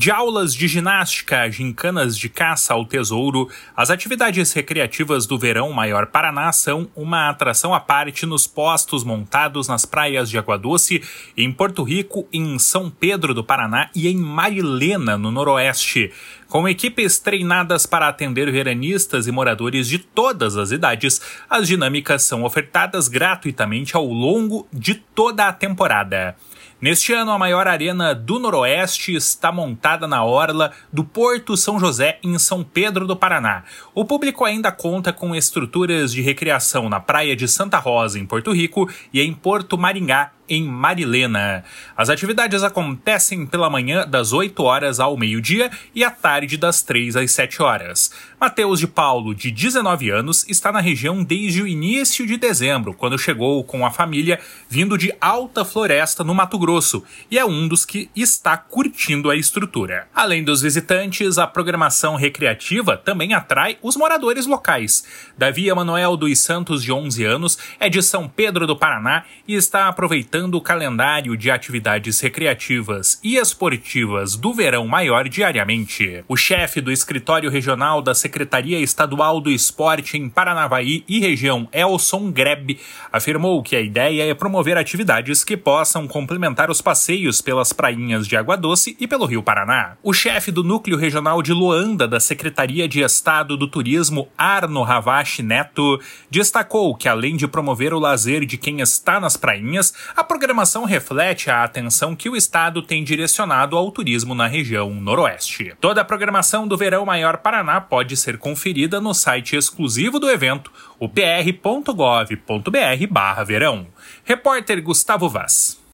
De aulas de ginástica, gincanas de caça ao tesouro, as atividades recreativas do Verão Maior Paraná são uma atração à parte nos postos montados nas praias de Água Doce, em Porto Rico, em São Pedro do Paraná e em Marilena, no Noroeste. Com equipes treinadas para atender veranistas e moradores de todas as idades, as dinâmicas são ofertadas gratuitamente ao longo de toda a temporada. Neste ano, a maior arena do Noroeste está montada na orla do Porto São José, em São Pedro do Paraná. O público ainda conta com estruturas de recreação na Praia de Santa Rosa, em Porto Rico, e em Porto Maringá, em Marilena. As atividades acontecem pela manhã das 8 horas ao meio-dia e à tarde das 3 às 7 horas. Matheus de Paulo, de 19 anos, está na região desde o início de dezembro, quando chegou com a família vindo de Alta Floresta, no Mato Grosso, e é um dos que está curtindo a estrutura. Além dos visitantes, a programação recreativa também atrai os moradores locais. Davi Emanuel dos Santos, de 11 anos, é de São Pedro do Paraná e está aproveitando o calendário de atividades recreativas e esportivas do Verão Maior diariamente. O chefe do escritório regional da Secretaria Estadual do Esporte em Paranavaí e região, Elson Grebe, afirmou que a ideia é promover atividades que possam complementar os passeios pelas prainhas de Água Doce e pelo Rio Paraná. O chefe do Núcleo Regional de Loanda da Secretaria de Estado do Turismo, Arno Ravache Neto, destacou que, além de promover o lazer de quem está nas prainhas, a programação reflete a atenção que o Estado tem direcionado ao turismo na região Noroeste. Toda a programação do Verão Maior Paraná pode ser conferida no site exclusivo do evento, o pr.gov.br/verão. Repórter Gustavo Vaz.